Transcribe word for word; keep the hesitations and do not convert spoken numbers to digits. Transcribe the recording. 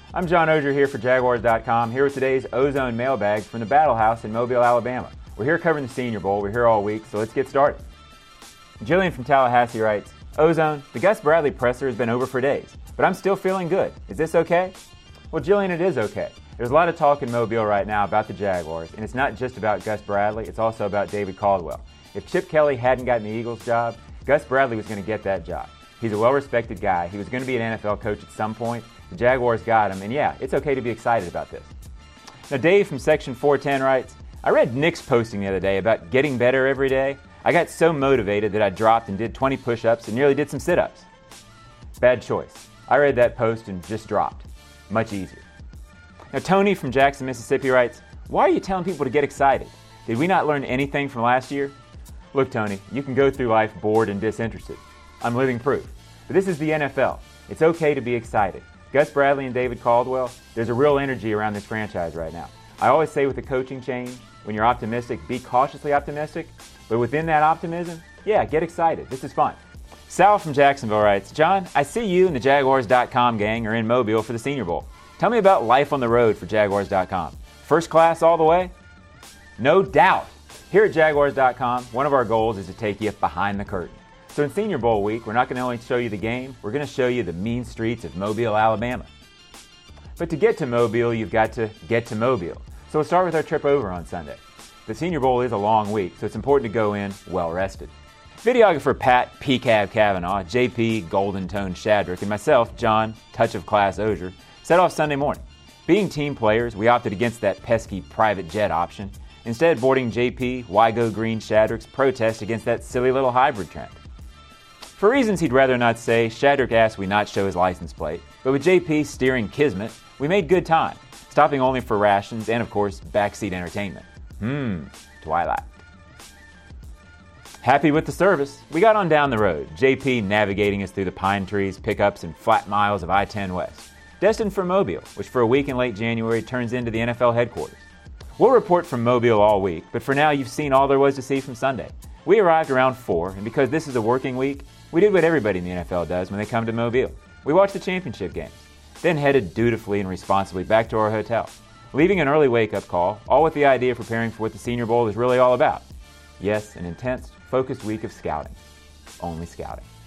I'm John Ogier here for Jaguars dot com, here with today's Ozone mailbag from the Battle House in Mobile, Alabama. We're here covering the Senior Bowl. We're here all week, so let's get started. Jillian from Tallahassee writes, Ozone, the Gus Bradley presser has been over for days, but I'm still feeling good. Is this okay? Well, Jillian, it is okay. There's a lot of talk in Mobile right now about the Jaguars, and it's not just about Gus Bradley, it's also about David Caldwell. If Chip Kelly hadn't gotten the Eagles job, Gus Bradley was going to get that job. He's a well-respected guy. He was going to be an N F L coach at some point. The Jaguars got him, and yeah, it's okay to be excited about this. Now, Dave from Section four ten writes, I read Nick's posting the other day about getting better every day. I got so motivated that I dropped and did twenty push-ups and nearly did some sit-ups. Bad choice. I read that post and just dropped. Much easier. Now, Tony from Jackson, Mississippi writes, why are you telling people to get excited? Did we not learn anything from last year? Look, Tony, you can go through life bored and disinterested. I'm living proof. But this is the N F L. It's okay to be excited. Gus Bradley and David Caldwell, there's a real energy around this franchise right now. I always say with the coaching change, when you're optimistic, be cautiously optimistic. But within that optimism, yeah, get excited. This is fun. Sal from Jacksonville writes, John, I see you and the Jaguars dot com gang are in Mobile for the Senior Bowl. Tell me about life on the road for Jaguars dot com. First class all the way? No doubt. Here at Jaguars dot com, one of our goals is to take you behind the curtain. So in Senior Bowl week, we're not going to only show you the game, we're going to show you the mean streets of Mobile, Alabama. But to get to Mobile, you've got to get to Mobile. So we'll start with our trip over on Sunday. The Senior Bowl is a long week, so it's important to go in well-rested. Videographer Pat P Cab Kavanaugh, J P Golden Tone Shadrick, and myself, John Touch of Class Ogier, set off Sunday morning. Being team players, we opted against that pesky private jet option, instead boarding J P Why Go Green Shadrick's protest against that silly little hybrid trend. For reasons he'd rather not say, Shadrick asked we not show his license plate, but with J P steering Kismet, we made good time, stopping only for rations and, of course, backseat entertainment. Hmm, twilight. Happy with the service, we got on down the road, J P navigating us through the pine trees, pickups, and flat miles of I ten West, destined for Mobile, which for a week in late January turns into the N F L headquarters. We'll report from Mobile all week, but for now you've seen all there was to see from Sunday. We arrived around four, and because this is a working week, we did what everybody in the N F L does when they come to Mobile. We watched the championship games, then headed dutifully and responsibly back to our hotel, leaving an early wake-up call, all with the idea of preparing for what the Senior Bowl is really all about. Yes, an intense, focused week of scouting. Only scouting.